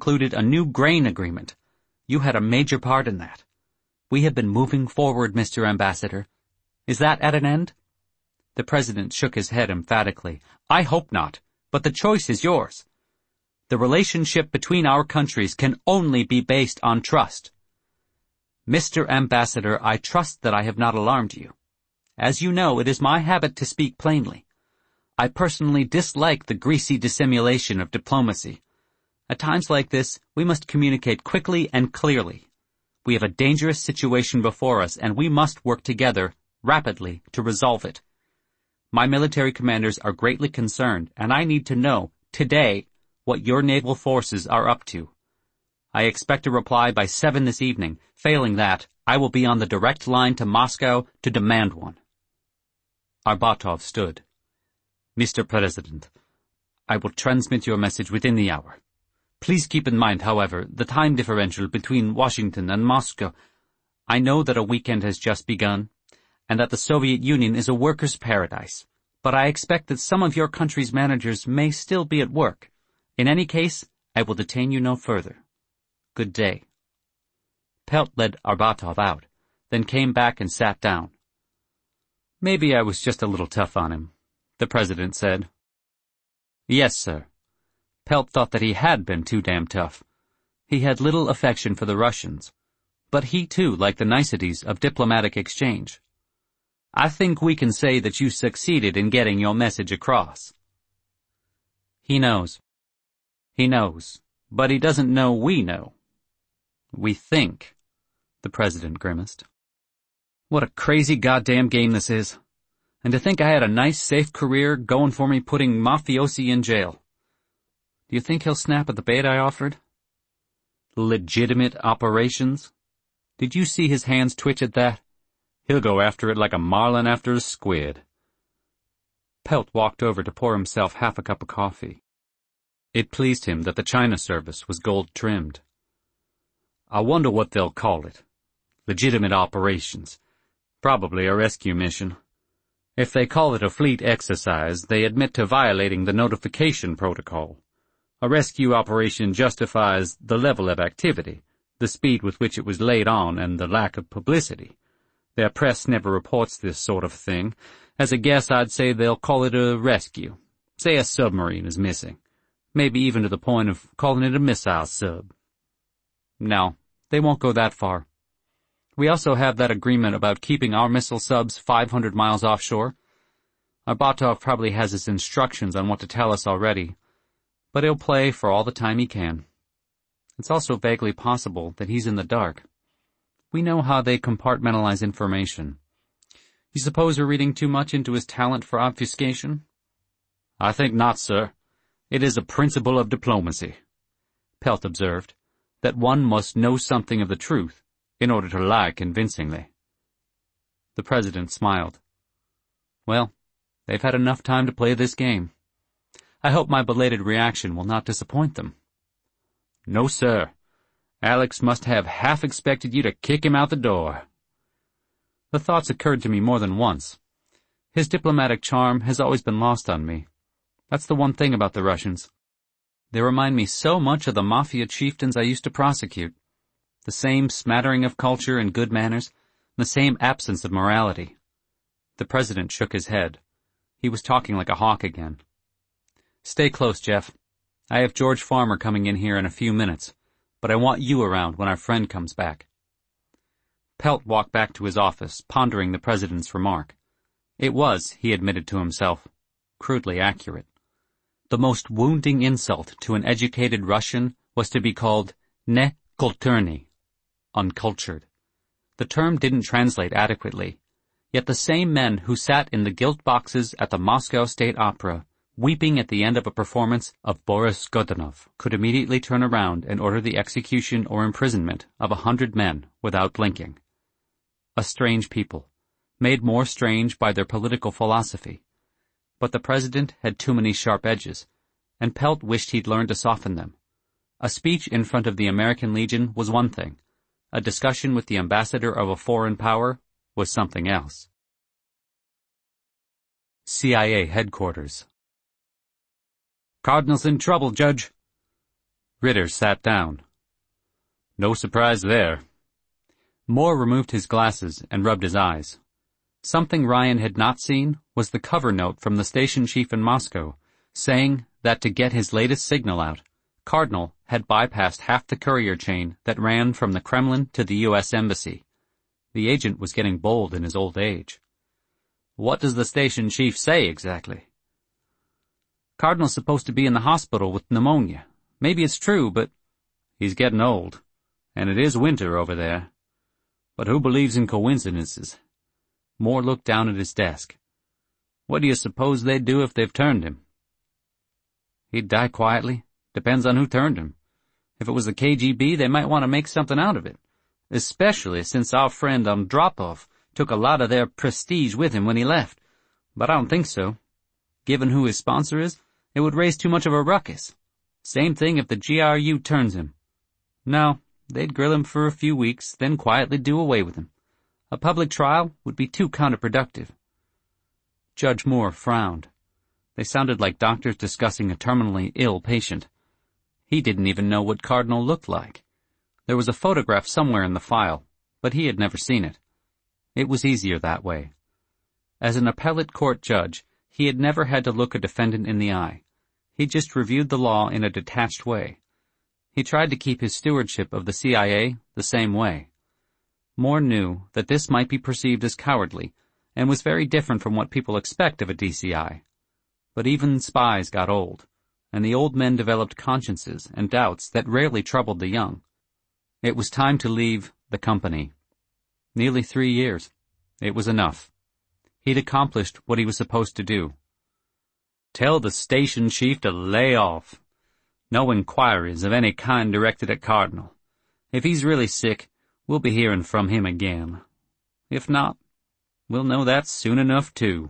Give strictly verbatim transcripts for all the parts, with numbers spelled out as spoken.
concluded a new grain agreement. You had a major part in that. We have been moving forward, Mister Ambassador. Is that at an end?" The President shook his head emphatically. "I hope not, but the choice is yours. The relationship between our countries can only be based on trust. Mister Ambassador, I trust that I have not alarmed you. As you know, it is my habit to speak plainly. I personally dislike the greasy dissimulation of diplomacy. At times like this, we must communicate quickly and clearly. We have a dangerous situation before us, and we must work together, rapidly, to resolve it. My military commanders are greatly concerned, and I need to know, today, what your naval forces are up to. I expect a reply by seven this evening. Failing that, I will be on the direct line to Moscow to demand one." Arbatov stood. "Mister President, I will transmit your message within the hour. Please keep in mind, however, the time differential between Washington and Moscow. I know that a weekend has just begun, and that the Soviet Union is a worker's paradise, but I expect that some of your country's managers may still be at work. In any case, I will detain you no further. Good day." Pelt led Arbatov out, then came back and sat down. "Maybe I was just a little tough on him," the President said. "Yes, sir." Pelt thought that he had been too damn tough. He had little affection for the Russians, but he too liked the niceties of diplomatic exchange. "I think we can say that you succeeded in getting your message across." "He knows. He knows, but he doesn't know we know. We think," the President grimaced. "What a crazy goddamn game this is. And to think I had a nice, safe career going for me putting mafiosi in jail. Do you think he'll snap at the bait I offered? Legitimate operations? Did you see his hands twitch at that? He'll go after it like a marlin after a squid." Pelt walked over to pour himself half a cup of coffee. It pleased him that the China service was gold-trimmed. "I wonder what they'll call it. Legitimate operations. Probably a rescue mission. If they call it a fleet exercise, they admit to violating the notification protocol. A rescue operation justifies the level of activity, the speed with which it was laid on, and the lack of publicity. Their press never reports this sort of thing. As a guess, I'd say they'll call it a rescue. Say a submarine is missing. Maybe even to the point of calling it a missile sub. No, they won't go that far. We also have that agreement about keeping our missile subs five hundred miles offshore. Arbatov probably has his instructions on what to tell us already, but he'll play for all the time he can. It's also vaguely possible that he's in the dark. We know how they compartmentalize information. You suppose we're reading too much into his talent for obfuscation?" "I think not, sir. It is a principle of diplomacy," Pelt observed, "that one must know something of the truth in order to lie convincingly." The President smiled. "Well, they've had enough time to play this game. I hope my belated reaction will not disappoint them." "No, sir. Alex must have half expected you to kick him out the door." The thoughts occurred to me more than once. His diplomatic charm has always been lost on me. That's the one thing about the Russians. They remind me so much of the mafia chieftains I used to prosecute. The same smattering of culture and good manners, the same absence of morality. The President shook his head. He was talking like a hawk again. "Stay close, Jeff. I have George Farmer coming in here in a few minutes, but I want you around when our friend comes back." Pelt walked back to his office, pondering the President's remark. It was, he admitted to himself, crudely accurate. The most wounding insult to an educated Russian was to be called ne-kulturny, uncultured. The term didn't translate adequately, yet the same men who sat in the gilt boxes at the Moscow State Opera, weeping at the end of a performance of Boris Godunov, could immediately turn around and order the execution or imprisonment of a hundred men without blinking. A strange people, made more strange by their political philosophy. But the President had too many sharp edges, and Pelt wished he'd learned to soften them. A speech in front of the American Legion was one thing. A discussion with the ambassador of a foreign power was something else. C I A headquarters. "Cardinal's in trouble, Judge." Ritter sat down. No surprise there. Moore removed his glasses and rubbed his eyes. Something Ryan had not seen was the cover note from the station chief in Moscow, saying that to get his latest signal out, Cardinal had bypassed half the courier chain that ran from the Kremlin to the U S Embassy. The agent was getting bold in his old age. What does the station chief say exactly? Cardinal's supposed to be in the hospital with pneumonia. Maybe it's true, but he's getting old, and it is winter over there. But who believes in coincidences? Moore looked down at his desk. What do you suppose they'd do if they've turned him? He'd die quietly. Depends on who turned him. If it was the K G B, they might want to make something out of it, especially since our friend Andropov took a lot of their prestige with him when he left. But I don't think so. Given who his sponsor is, it would raise too much of a ruckus. Same thing if the G R U turns him. No, they'd grill him for a few weeks, then quietly do away with him. A public trial would be too counterproductive. Judge Moore frowned. They sounded like doctors discussing a terminally ill patient. He didn't even know what Cardinal looked like. There was a photograph somewhere in the file, but he had never seen it. It was easier that way. As an appellate court judge, he had never had to look a defendant in the eye. He just reviewed the law in a detached way. He tried to keep his stewardship of the C I A the same way. Moore knew that this might be perceived as cowardly, and was very different from what people expect of a D C I. But even spies got old, and the old men developed consciences and doubts that rarely troubled the young. It was time to leave the company. Nearly three years. It was enough. He'd accomplished what he was supposed to do. Tell the station chief to lay off. No inquiries of any kind directed at Cardinal. If he's really sick, we'll be hearing from him again. If not, we'll know that soon enough, too.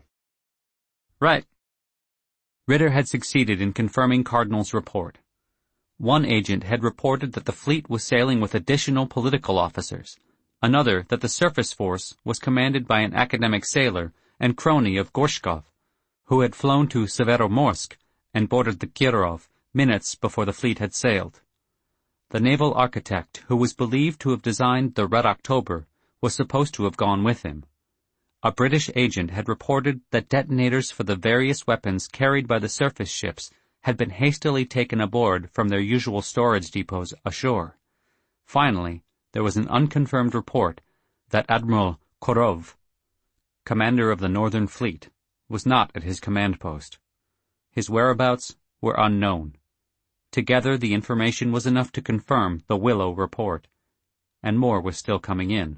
Right. Ritter had succeeded in confirming Cardinal's report. One agent had reported that the fleet was sailing with additional political officers, another that the surface force was commanded by an academic sailor and crony of Gorshkov, who had flown to Severomorsk and boarded the Kirov minutes before the fleet had sailed. The naval architect, who was believed to have designed the Red October, was supposed to have gone with him. A British agent had reported that detonators for the various weapons carried by the surface ships had been hastily taken aboard from their usual storage depots ashore. Finally, there was an unconfirmed report that Admiral Korov, commander of the Northern Fleet, was not at his command post. His whereabouts were unknown. Together, the information was enough to confirm the Willow report, and more was still coming in.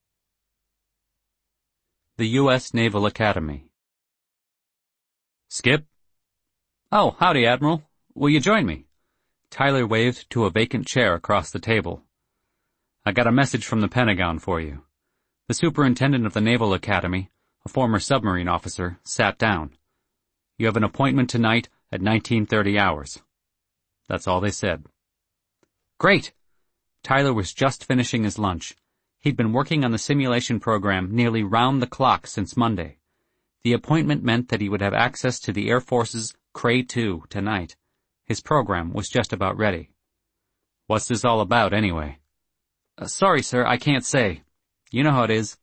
The U S Naval Academy. Skip? Oh, howdy, Admiral. Will you join me? Tyler waved to a vacant chair across the table. I got a message from the Pentagon for you. The superintendent of the Naval Academy, a former submarine officer, sat down. You have an appointment tonight at nineteen thirty hours. That's all they said. Great! Tyler was just finishing his lunch. He'd been working on the simulation program nearly round the clock since Monday. The appointment meant that he would have access to the Air Force's Cray two tonight. His program was just about ready. What's this all about, anyway? Uh, sorry, sir, I can't say. You know how it is.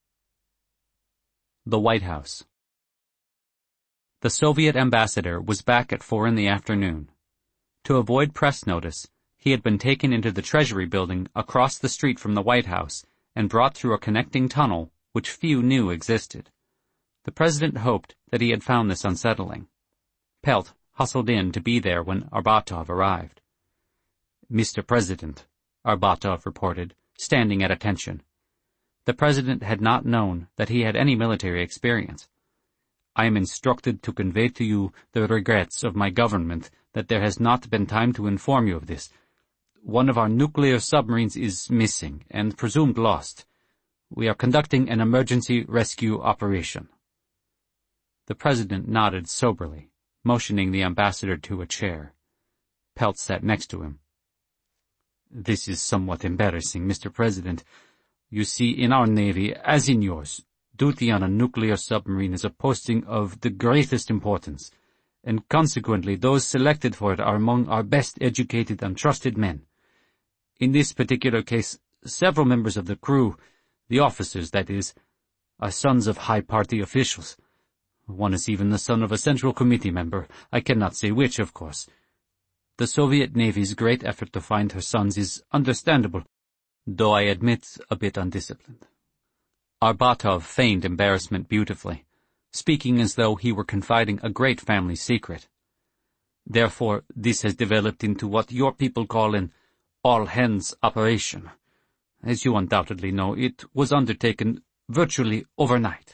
The White House. The Soviet ambassador was back at four in the afternoon. To avoid press notice, he had been taken into the Treasury building across the street from the White House and brought through a connecting tunnel which few knew existed. The president hoped that he had found this unsettling. Pelt hustled in to be there when Arbatov arrived. Mister President, Arbatov reported, standing at attention. The president had not known that he had any military experience. I am instructed to convey to you the regrets of my government that there has not been time to inform you of this. One of our nuclear submarines is missing and presumed lost. We are conducting an emergency rescue operation. The president nodded soberly, motioning the ambassador to a chair. Pelt sat next to him. This is somewhat embarrassing, Mister President. You see, in our Navy, as in yours, duty on a nuclear submarine is a posting of the greatest importance, and consequently those selected for it are among our best educated and trusted men. In this particular case, several members of the crew, the officers, that is, are sons of high party officials. One is even the son of a Central Committee member. I cannot say which, of course. The Soviet Navy's great effort to find her sons is understandable, though I admit a bit undisciplined. Arbatov feigned embarrassment beautifully, speaking as though he were confiding a great family secret. Therefore, this has developed into what your people call an all-hands operation. As you undoubtedly know, it was undertaken virtually overnight.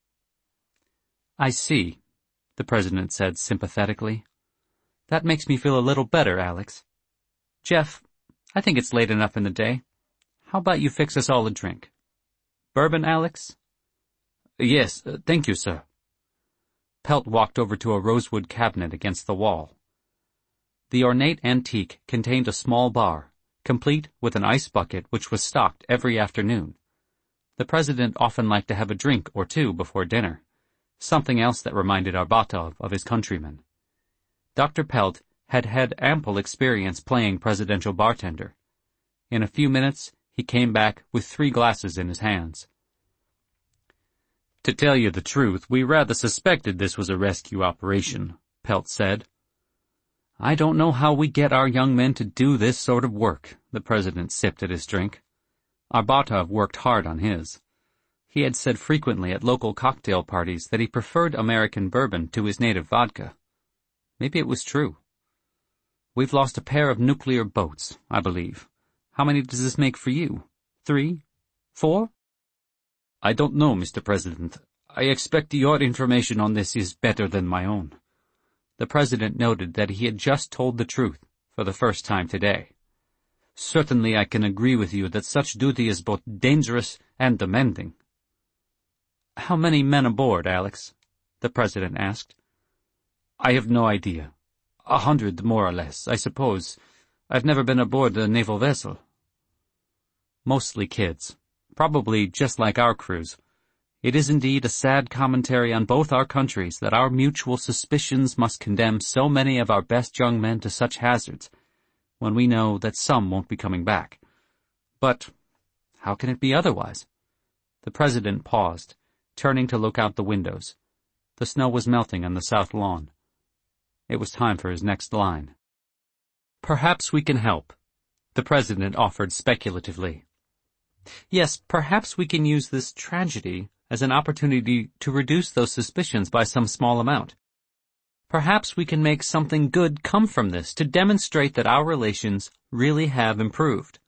I see, the President said sympathetically. That makes me feel a little better, Alex. Jeff, I think it's late enough in the day. How about you fix us all a drink? Bourbon, Alex? Yes, uh, thank you, sir. Pelt walked over to a rosewood cabinet against the wall. The ornate antique contained a small bar, complete with an ice bucket which was stocked every afternoon. The President often liked to have a drink or two before dinner, something else that reminded Arbatov of his countrymen. Doctor Pelt had had ample experience playing presidential bartender. In a few minutes, he came back with three glasses in his hands. To tell you the truth, we rather suspected this was a rescue operation, Pelt said. I don't know how we get our young men to do this sort of work, the President sipped at his drink. Arbatov worked hard on his. He had said frequently at local cocktail parties that he preferred American bourbon to his native vodka. Maybe it was true. We've lost a pair of nuclear boats, I believe. How many does this make for you? Three? Four? I don't know, Mister President. I expect your information on this is better than my own. The President noted that he had just told the truth for the first time today. Certainly I can agree with you that such duty is both dangerous and demanding. How many men aboard, Alex? The President asked. I have no idea. A hundred, more or less, I suppose. I've never been aboard a naval vessel. Mostly kids. Probably just like our crews. It is indeed a sad commentary on both our countries that our mutual suspicions must condemn so many of our best young men to such hazards, when we know that some won't be coming back. But how can it be otherwise? The President paused, turning to look out the windows. The snow was melting on the south lawn. It was time for his next line. Perhaps we can help, the President offered speculatively. Yes, perhaps we can use this tragedy as an opportunity to reduce those suspicions by some small amount. Perhaps we can make something good come from this to demonstrate that our relations really have improved.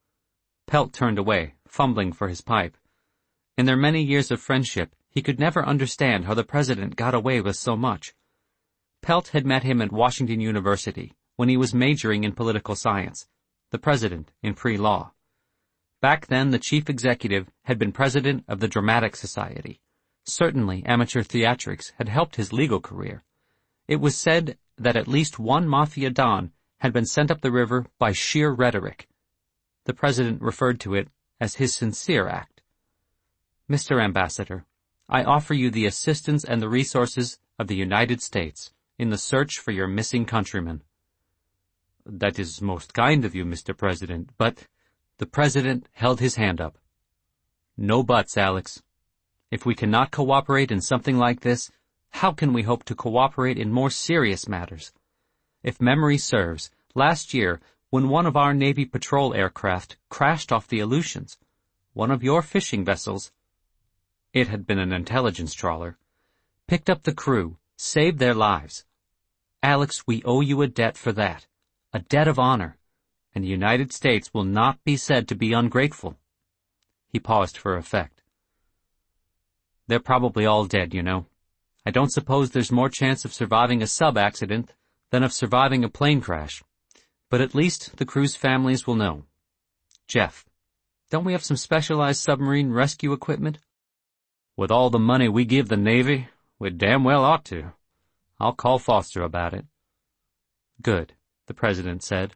Pelt turned away, fumbling for his pipe. In their many years of friendship, he could never understand how the President got away with so much. Pelt had met him at Washington University when he was majoring in political science, the President in pre-law. Back then, the chief executive had been president of the Dramatic Society. Certainly, amateur theatrics had helped his legal career. It was said that at least one mafia don had been sent up the river by sheer rhetoric. The President referred to it as his sincere act. Mister Ambassador, I offer you the assistance and the resources of the United States in the search for your missing countrymen. That is most kind of you, Mister President, but... The President held his hand up. No buts, Alex. If we cannot cooperate in something like this, how can we hope to cooperate in more serious matters? If memory serves, last year, when one of our Navy patrol aircraft crashed off the Aleutians, one of your fishing vessels, it had been an intelligence trawler, picked up the crew, saved their lives. Alex, we owe you a debt for that, a debt of honor. And the United States will not be said to be ungrateful. He paused for effect. They're probably all dead, you know. I don't suppose there's more chance of surviving a sub-accident than of surviving a plane crash. But at least the crew's families will know. Jeff, don't we have some specialized submarine rescue equipment? With all the money we give the Navy, we damn well ought to. I'll call Foster about it. Good, the President said.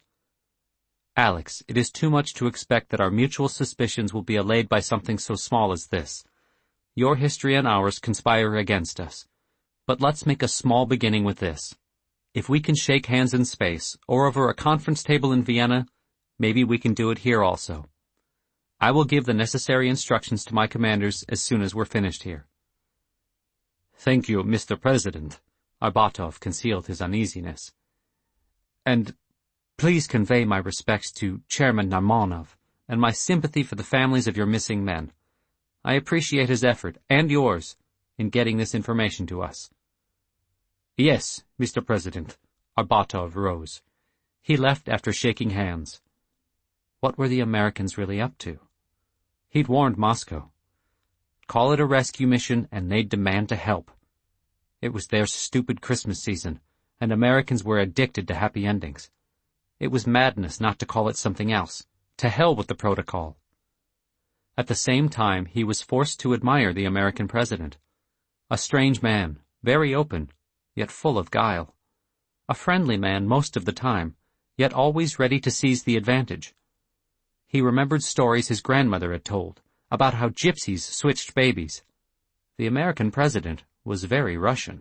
Alex, it is too much to expect that our mutual suspicions will be allayed by something so small as this. Your history and ours conspire against us. But let's make a small beginning with this. If we can shake hands in space, or over a conference table in Vienna, maybe we can do it here also. I will give the necessary instructions to my commanders as soon as we're finished here. Thank you, Mister President. Arbatov concealed his uneasiness. And please convey my respects to Chairman Narmonov and my sympathy for the families of your missing men. I appreciate his effort, and yours, in getting this information to us. Yes, Mister President. Arbatov rose. He left after shaking hands. What were the Americans really up to? He'd warned Moscow. Call it a rescue mission, and they'd demand to help. It was their stupid Christmas season, and Americans were addicted to happy endings. It was madness not to call it something else. To hell with the protocol. At the same time, he was forced to admire the American president. A strange man, very open, yet full of guile. A friendly man most of the time, yet always ready to seize the advantage. He remembered stories his grandmother had told about how gypsies switched babies. The American president was very Russian.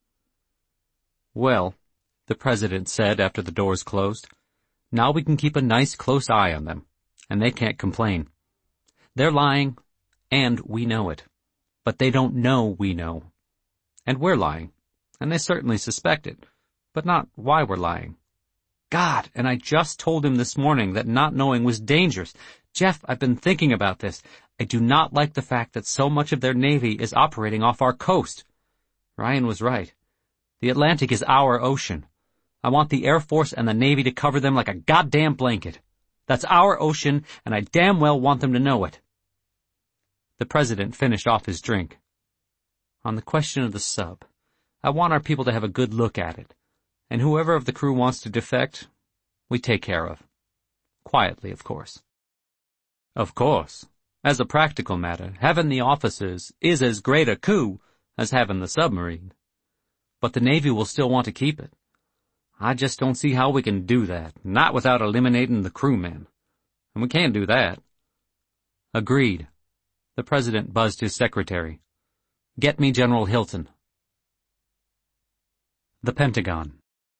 Well, the president said after the doors closed, now we can keep a nice close eye on them, and they can't complain. They're lying, and we know it. But they don't know we know. And we're lying, and they certainly suspect it, but not why we're lying. God, and I just told him this morning that not knowing was dangerous. Jeff, I've been thinking about this. I do not like the fact that so much of their navy is operating off our coast. Ryan was right. The Atlantic is our ocean. I want the Air Force and the Navy to cover them like a goddamn blanket. That's our ocean, and I damn well want them to know it. The president finished off his drink. On the question of the sub, I want our people to have a good look at it, and whoever of the crew wants to defect, we take care of. Quietly, of course. Of course. As a practical matter, having the officers is as great a coup as having the submarine. But the Navy will still want to keep it. I just don't see how we can do that, not without eliminating the crewmen. And we can't do that. Agreed. The president buzzed his secretary. Get me General Hilton. The Pentagon.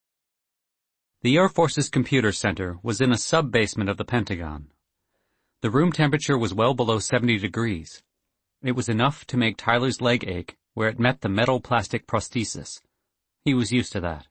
The Air Force's computer center was in a sub-basement of the Pentagon. The room temperature was well below seventy degrees. It was enough to make Tyler's leg ache where it met the metal plastic prosthesis. He was used to that.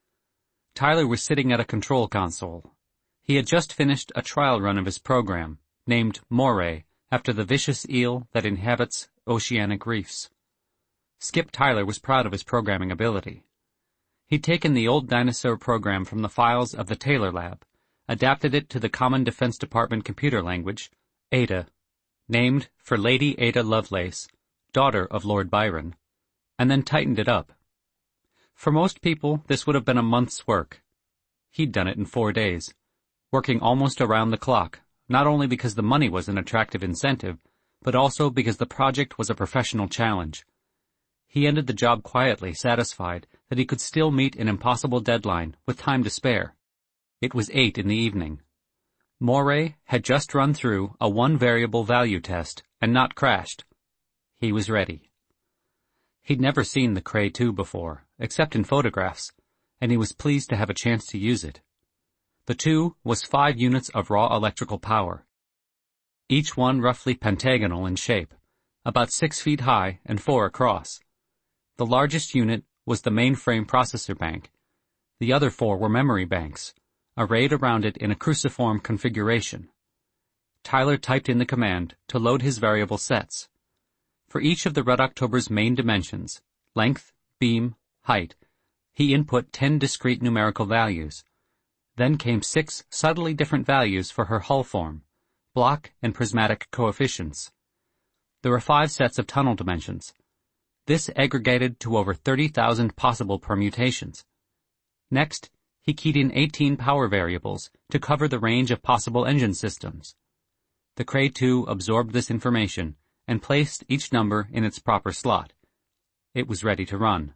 Tyler was sitting at a control console. He had just finished a trial run of his program, named Moray, after the vicious eel that inhabits oceanic reefs. Skip Tyler was proud of his programming ability. He'd taken the old dinosaur program from the files of the Taylor Lab, adapted it to the Common Defense Department computer language, Ada, named for Lady Ada Lovelace, daughter of Lord Byron, and then tightened it up. For most people, this would have been a month's work. He'd done it in four days, working almost around the clock, not only because the money was an attractive incentive, but also because the project was a professional challenge. He ended the job quietly, satisfied that he could still meet an impossible deadline with time to spare. It was eight in the evening. Moray had just run through a one-variable value test and not crashed. He was ready. He'd never seen the Cray two before, except in photographs, and he was pleased to have a chance to use it. The two was five units of raw electrical power, each one roughly pentagonal in shape, about six feet high and four across. The largest unit was the mainframe processor bank. The other four were memory banks, arrayed around it in a cruciform configuration. Tyler typed in the command to load his variable sets. For each of the Red October's main dimensions, length, beam, height, he input ten discrete numerical values. Then came six subtly different values for her hull form, block and prismatic coefficients. There were five sets of tunnel dimensions. This aggregated to over thirty thousand possible permutations. Next, he keyed in eighteen power variables to cover the range of possible engine systems. The Cray two absorbed this information and placed each number in its proper slot. It was ready to run.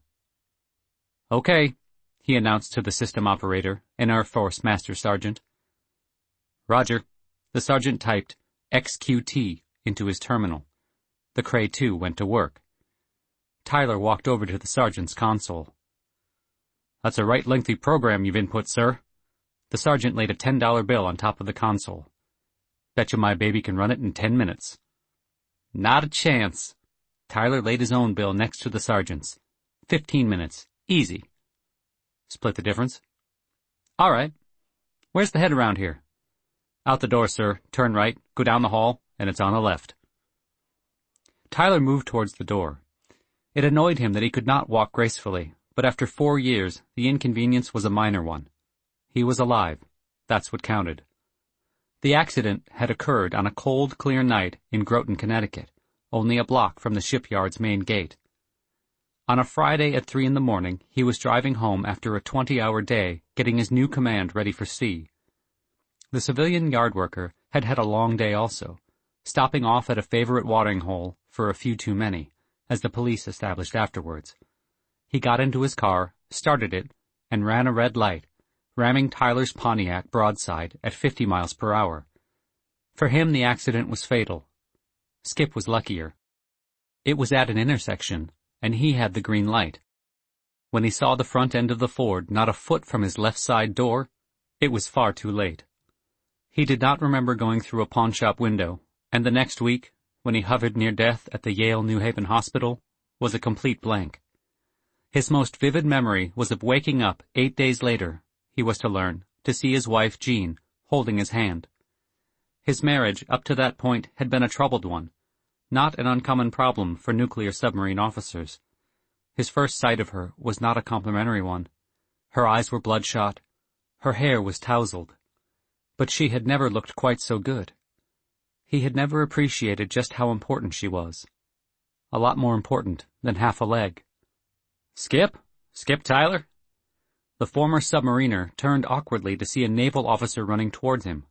Okay, he announced to the system operator, an Air Force Master Sergeant. Roger. The sergeant typed X Q T into his terminal. The Cray two went to work. Tyler walked over to the sergeant's console. "That's a right lengthy program you've input, sir." The sergeant laid a ten dollar bill on top of the console. "Betcha my baby can run it in ten minutes. "Not a chance." Tyler laid his own bill next to the sergeant's. Fifteen minutes. Easy." "Split the difference?" "All right. Where's the head around here?" "Out the door, sir. Turn right, go down the hall, and it's on the left." Tyler moved towards the door. It annoyed him that he could not walk gracefully, but after four years, the inconvenience was a minor one. He was alive. That's what counted. The accident had occurred on a cold, clear night in Groton, Connecticut, only a block from the shipyard's main gate. On a Friday at three in the morning, he was driving home after a twenty-hour day, getting his new command ready for sea. The civilian yard worker had had a long day also, stopping off at a favorite watering hole for a few too many, as the police established afterwards. He got into his car, started it, and ran a red light, ramming Tyler's Pontiac broadside at fifty miles per hour. For him, the accident was fatal. Skip was luckier. It was at an intersection, and he had the green light. When he saw the front end of the Ford not a foot from his left side door, it was far too late. He did not remember going through a pawnshop window, and the next week, when he hovered near death at the Yale New Haven Hospital, was a complete blank. His most vivid memory was of waking up eight days later, he was to learn, to see his wife, Jean, holding his hand. His marriage, up to that point, had been a troubled one, not an uncommon problem for nuclear submarine officers. His first sight of her was not a complimentary one. Her eyes were bloodshot. Her hair was tousled. But she had never looked quite so good. He had never appreciated just how important she was. A lot more important than half a leg. "Skip? Skip Tyler?" The former submariner turned awkwardly to see a naval officer running towards him.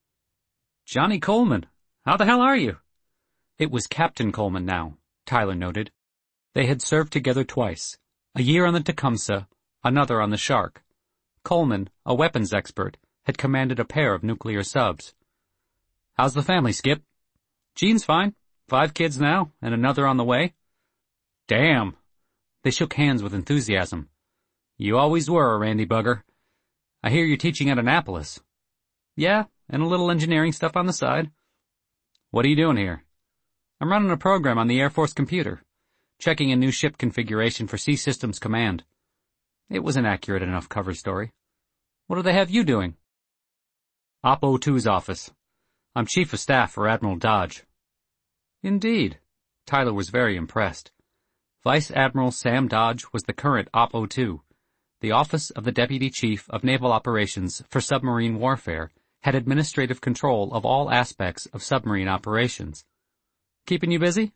"Johnny Coleman, how the hell are you?" It was Captain Coleman now, Tyler noted. They had served together twice, a year on the Tecumseh, another on the Shark. Coleman, a weapons expert, had commanded a pair of nuclear subs. "How's the family, Skip?" "Jean's fine. Five kids now, and another on the way." "Damn." They shook hands with enthusiasm. "You always were a randy bugger. I hear you're teaching at Annapolis." "Yeah, and a little engineering stuff on the side." "What are you doing here?" "I'm running a program on the Air Force computer, checking a new ship configuration for Sea Systems Command." It was an accurate enough cover story. "What do they have you doing?" "Op oh two's office. I'm Chief of Staff for Admiral Dodge." "Indeed." Tyler was very impressed. Vice Admiral Sam Dodge was the current Op oh two. The Office of the Deputy Chief of Naval Operations for Submarine Warfare had administrative control of all aspects of submarine operations. "Keeping you busy?"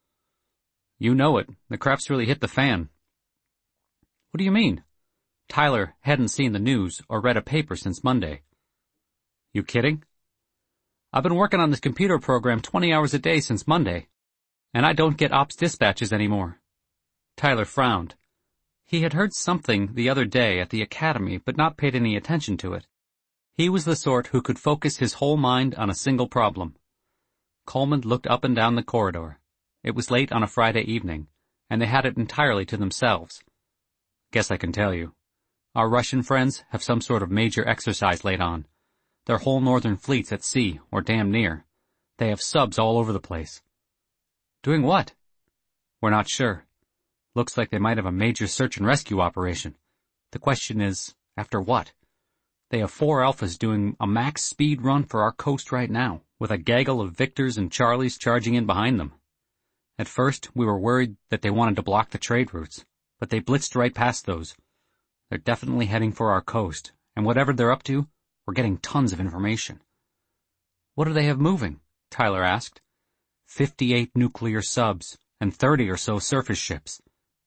"You know it. The crap's really hit the fan." "What do you mean?" Tyler hadn't seen the news or read a paper since Monday. "You kidding?" "I've been working on this computer program twenty hours a day since Monday, and I don't get ops dispatches anymore." Tyler frowned. He had heard something the other day at the academy but not paid any attention to it. He was the sort who could focus his whole mind on a single problem. Coleman looked up and down the corridor. It was late on a Friday evening, and they had it entirely to themselves. "Guess I can tell you. Our Russian friends have some sort of major exercise laid on. Their whole northern fleet's at sea, or damn near. They have subs all over the place." "Doing what?" "We're not sure. Looks like they might have a major search and rescue operation. The question is, after what? They have four Alphas doing a max speed run for our coast right now, with a gaggle of Victors and Charlies charging in behind them. At first, we were worried that they wanted to block the trade routes, but they blitzed right past those. They're definitely heading for our coast, and whatever they're up to, we're getting tons of information." "What do they have moving?" Tyler asked. Fifty-eight nuclear subs, and thirty or so surface ships.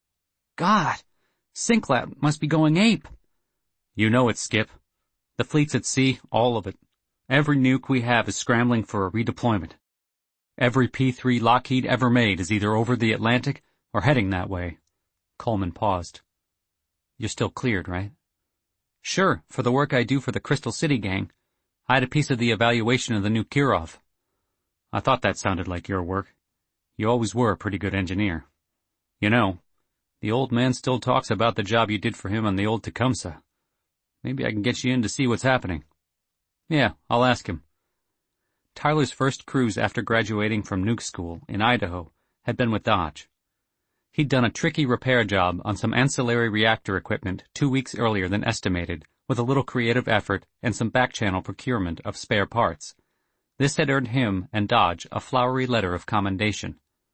"God, Sinclair must be going ape." "You know it, Skip. The fleet's at sea, all of it. Every nuke we have is scrambling for a redeployment. Every P three Lockheed ever made is either over the Atlantic or heading that way." Coleman paused. "You're still cleared, right?" "Sure, for the work I do for the Crystal City gang. I had a piece of the evaluation of the new Kirov." "I thought that sounded like your work. You always were a pretty good engineer." You know, the old man still talks about the job you did for him on the old Tecumseh. Maybe I can get you in to see what's happening. Yeah, I'll ask him. Tyler's first cruise after graduating from nuke school in Idaho had been with Dodge. He'd done a tricky repair job on some ancillary reactor equipment two weeks earlier than estimated, with a little creative effort and some back-channel procurement of spare parts. This had earned him and Dodge a flowery letter of commendation.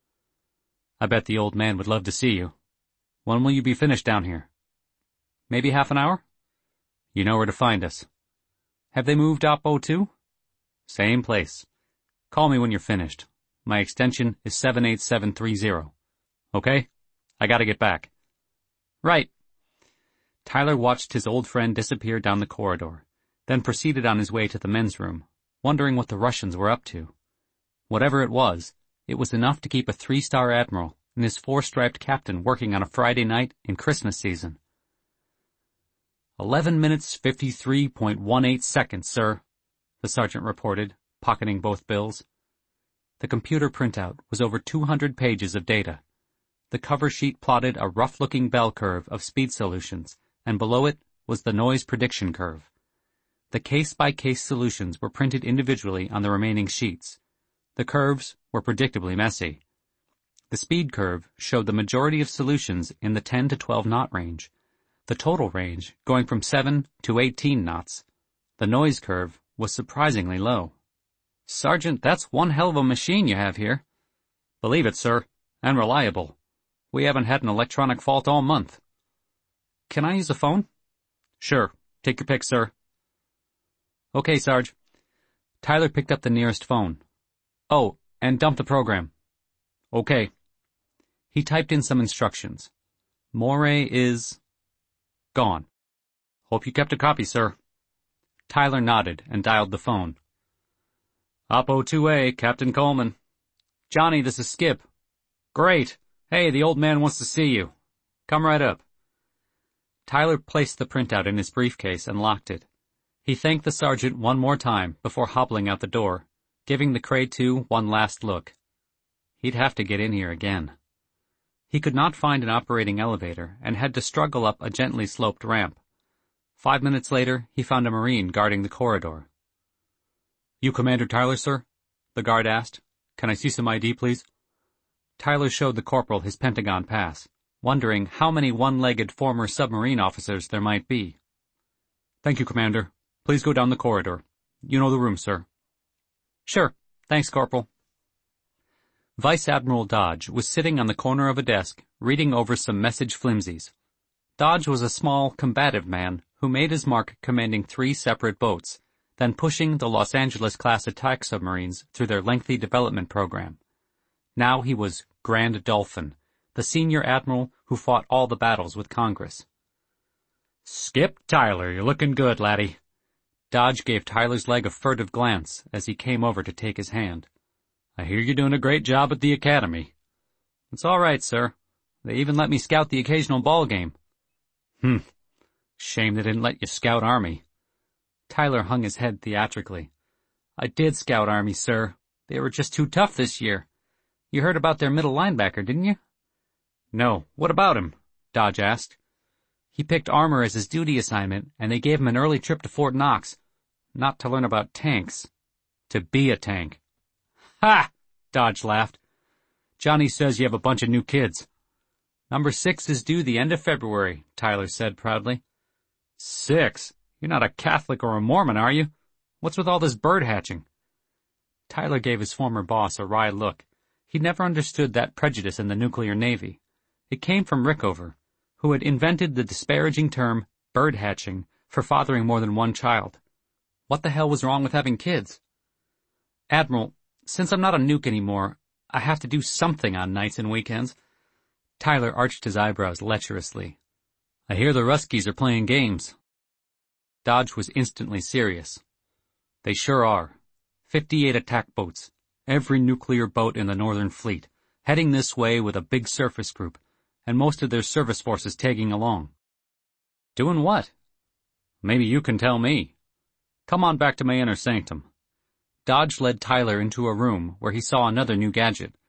I bet the old man would love to see you. When will you be finished down here? Maybe half an hour? You know where to find us. Have they moved Oppo too? Same place. Call me when you're finished. My extension is seven eight seven three zero. Okay? I gotta get back. Right. Tyler watched his old friend disappear down the corridor, then proceeded on his way to the men's room, wondering what the Russians were up to. Whatever it was, it was enough to keep a three-star admiral and his four-striped captain working on a Friday night in Christmas season. Eleven minutes fifty-three point one eight seconds, sir, the sergeant reported, pocketing both bills. The computer printout was over two hundred pages of data. The cover sheet plotted a rough-looking bell curve of speed solutions, and below it was the noise prediction curve. The case-by-case solutions were printed individually on the remaining sheets. The curves were predictably messy. The speed curve showed the majority of solutions in the ten to twelve knot range, the total range going from seven to eighteen knots. The noise curve was surprisingly low. Sergeant, that's one hell of a machine you have here. Believe it, sir, and reliable. We haven't had an electronic fault all month. Can I use a phone? Sure. Take your pick, sir. Okay, Sarge. Tyler picked up the nearest phone. Oh, and dump the program. Okay. He typed in some instructions. Moray is... gone. Hope you kept a copy, sir. Tyler nodded and dialed the phone. Oppo two A, Captain Coleman. Johnny, this is Skip. Great. Hey, the old man wants to see you. Come right up. Tyler placed the printout in his briefcase and locked it. He thanked the sergeant one more time before hobbling out the door, giving the Cray two one last look. He'd have to get in here again. He could not find an operating elevator and had to struggle up a gently sloped ramp. Five minutes later, he found a Marine guarding the corridor. You Commander Tyler, sir? The guard asked. Can I see some I D, please? Tyler showed the corporal his Pentagon pass, wondering how many one-legged former submarine officers there might be. Thank you, Commander. Please go down the corridor. You know the room, sir. Sure. Thanks, Corporal. Vice Admiral Dodge was sitting on the corner of a desk, reading over some message flimsies. Dodge was a small, combative man who made his mark commanding three separate boats, then pushing the Los Angeles-class attack submarines through their lengthy development program. Now he was Grand Dolphin, the senior admiral who fought all the battles with Congress. Skip Tyler, you're looking good, laddie. Dodge gave Tyler's leg a furtive glance as he came over to take his hand. I hear you're doing a great job at the academy. It's all right, sir. They even let me scout the occasional ball game. Hmm. Shame they didn't let you scout Army. Tyler hung his head theatrically. I did scout Army, sir. They were just too tough this year. You heard about their middle linebacker, didn't you? No. What about him? Dodge asked. He picked armor as his duty assignment, and they gave him an early trip to Fort Knox. Not to learn about tanks. To be a tank. Ha! Dodge laughed. Johnny says you have a bunch of new kids. Number six is due the end of February, Tyler said proudly. Six? You're not a Catholic or a Mormon, are you? What's with all this bird hatching? Tyler gave his former boss a wry look. He'd never understood that prejudice in the nuclear navy. It came from Rickover, who had invented the disparaging term bird hatching for fathering more than one child. What the hell was wrong with having kids? Admiral, since I'm not a nuke anymore, I have to do something on nights and weekends. Tyler arched his eyebrows lecherously. I hear the Ruskies are playing games. Dodge was instantly serious. They sure are. Fifty-eight attack boats, every nuclear boat in the Northern Fleet, heading this way with a big surface group, and most of their service forces tagging along. Doing what? Maybe you can tell me. Come on back to my inner sanctum. Dodge led Tyler into a room where he saw another new gadget,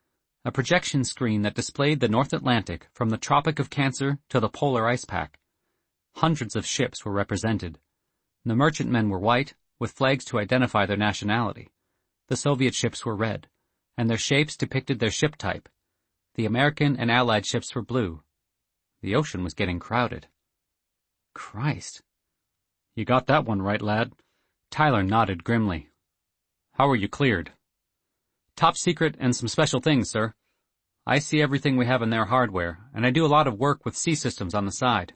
a projection screen that displayed the North Atlantic from the Tropic of Cancer to the polar ice pack. Hundreds of ships were represented. The merchantmen were white, with flags to identify their nationality. The Soviet ships were red, and their shapes depicted their ship type. The American and Allied ships were blue. The ocean was getting crowded. Christ. You got that one right, lad. Tyler nodded grimly. How were you cleared? Top secret and some special things, sir. I see everything we have in their hardware, and I do a lot of work with sea systems on the side.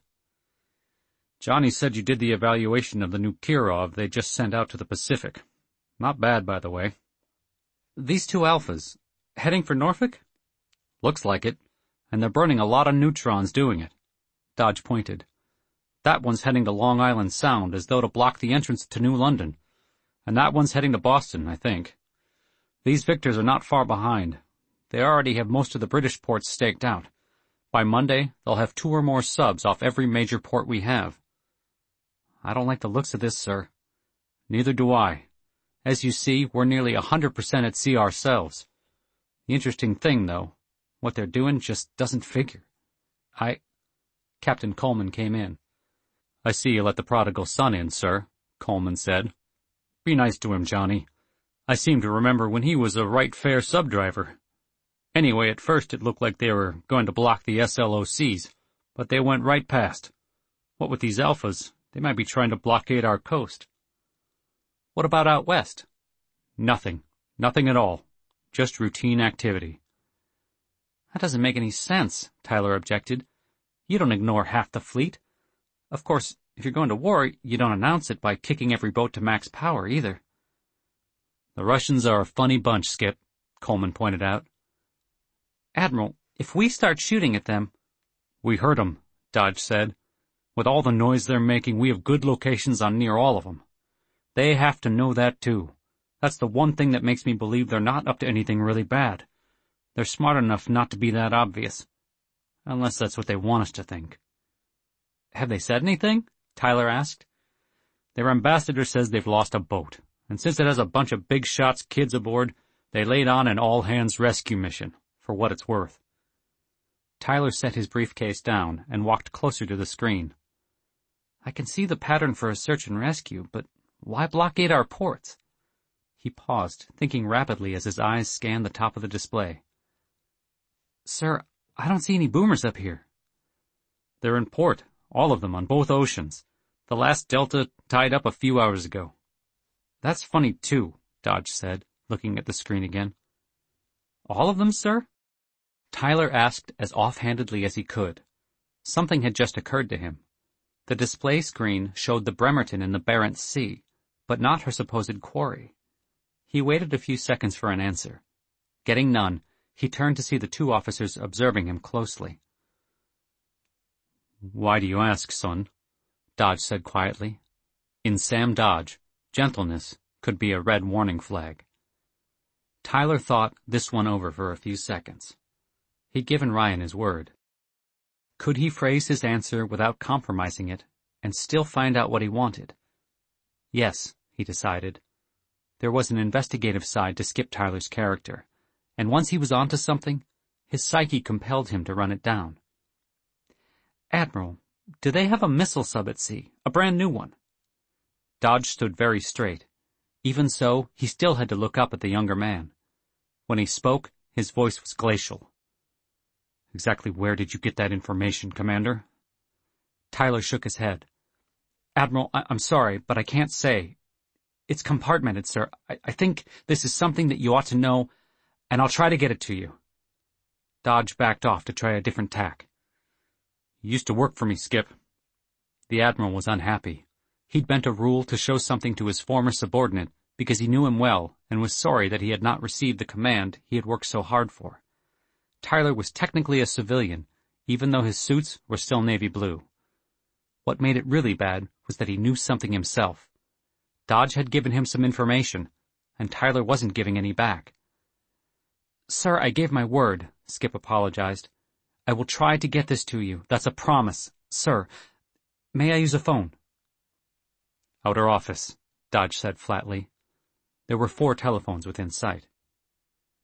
Johnny said you did the evaluation of the new Kirov they just sent out to the Pacific. Not bad, by the way. These two Alphas, heading for Norfolk? Looks like it, and they're burning a lot of neutrons doing it. Dodge pointed. That one's heading to Long Island Sound as though to block the entrance to New London, and that one's heading to Boston, I think. These Victors are not far behind. They already have most of the British ports staked out. By Monday, they'll have two or more subs off every major port we have. I don't like the looks of this, sir. Neither do I. As you see, we're nearly a hundred percent at sea ourselves. The interesting thing, though, what they're doing just doesn't figure. I... Captain Coleman came in. I see you let the prodigal son in, sir, Coleman said. Be nice to him, Johnny. I seem to remember when he was a right fair sub-driver. Anyway, at first it looked like they were going to block the S L O Cs, but they went right past. What with these Alphas, they might be trying to blockade our coast. What about out west? Nothing. Nothing at all. Just routine activity. That doesn't make any sense, Tyler objected. You don't ignore half the fleet. Of course, if you're going to war, you don't announce it by kicking every boat to max power, either. The Russians are a funny bunch, Skip, Coleman pointed out. Admiral, if we start shooting at them... We heard 'em, Dodge said. With all the noise they're making, we have good locations on near all of them. They have to know that, too. That's the one thing that makes me believe they're not up to anything really bad. They're smart enough not to be that obvious. Unless that's what they want us to think. Have they said anything? Tyler asked. Their ambassador says they've lost a boat, and since it has a bunch of big shots kids aboard, they laid on an all-hands rescue mission, for what it's worth. Tyler set his briefcase down and walked closer to the screen. I can see the pattern for a search and rescue, but why blockade our ports? He paused, thinking rapidly as his eyes scanned the top of the display. Sir, I don't see any boomers up here. They're in port, all of them on both oceans. The last Delta tied up a few hours ago. That's funny, too, Dodge said, looking at the screen again. All of them, sir? Tyler asked as offhandedly as he could. Something had just occurred to him. The display screen showed the Bremerton in the Barents Sea, but not her supposed quarry. He waited a few seconds for an answer. Getting none, he turned to see the two officers observing him closely. Why do you ask, son? Dodge said quietly. In Sam Dodge, gentleness could be a red warning flag. Tyler thought this one over for a few seconds. He'd given Ryan his word. Could he phrase his answer without compromising it and still find out what he wanted? Yes, he decided. There was an investigative side to Skip Tyler's character, and once he was onto something, his psyche compelled him to run it down. Admiral, do they have a missile sub at sea, a brand new one? Dodge stood very straight. Even so, he still had to look up at the younger man. When he spoke, his voice was glacial. Exactly where did you get that information, Commander? Tyler shook his head. Admiral, I- I'm sorry, but I can't say. It's compartmented, sir. I-, I think this is something that you ought to know, and I'll try to get it to you. Dodge backed off to try a different tack. You used to work for me, Skip. The Admiral was unhappy. He'd bent a rule to show something to his former subordinate because he knew him well and was sorry that he had not received the command he had worked so hard for. Tyler was technically a civilian, even though his suits were still navy blue. What made it really bad was that he knew something himself. Dodge had given him some information, and Tyler wasn't giving any back. Sir, I gave my word, Skip apologized. I will try to get this to you. That's a promise. Sir, may I use a phone? Outer office, Dodge said flatly. There were four telephones within sight.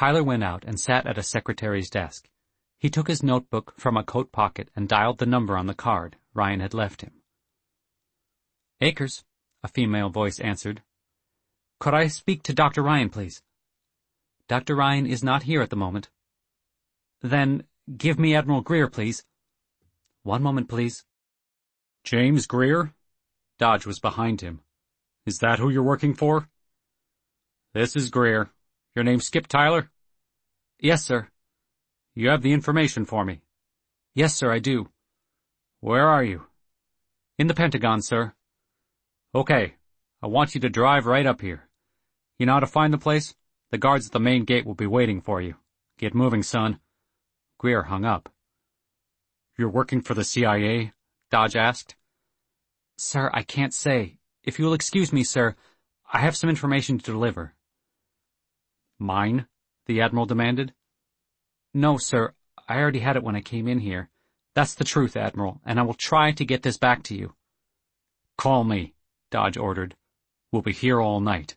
Tyler went out and sat at a secretary's desk. He took his notebook from a coat pocket and dialed the number on the card Ryan had left him. "Akers," a female voice answered. "Could I speak to Doctor Ryan, please?" "Doctor Ryan is not here at the moment." "Then give me Admiral Greer, please." "One moment, please." "James Greer?" Dodge was behind him. "Is that who you're working for?" "This is Greer. Your name's Skip Tyler?" "Yes, sir." "You have the information for me?" "Yes, sir, I do." "Where are you?" "In the Pentagon, sir." "Okay. I want you to drive right up here. You know how to find the place? The guards at the main gate will be waiting for you. Get moving, son." Greer hung up. "You're working for the C I A?" Dodge asked. "Sir, I can't say. If you will excuse me, sir, I have some information to deliver." "Mine?" the Admiral demanded. "No, sir. I already had it when I came in here. That's the truth, Admiral, and I will try to get this back to you." "Call me," Dodge ordered. "We'll be here all night."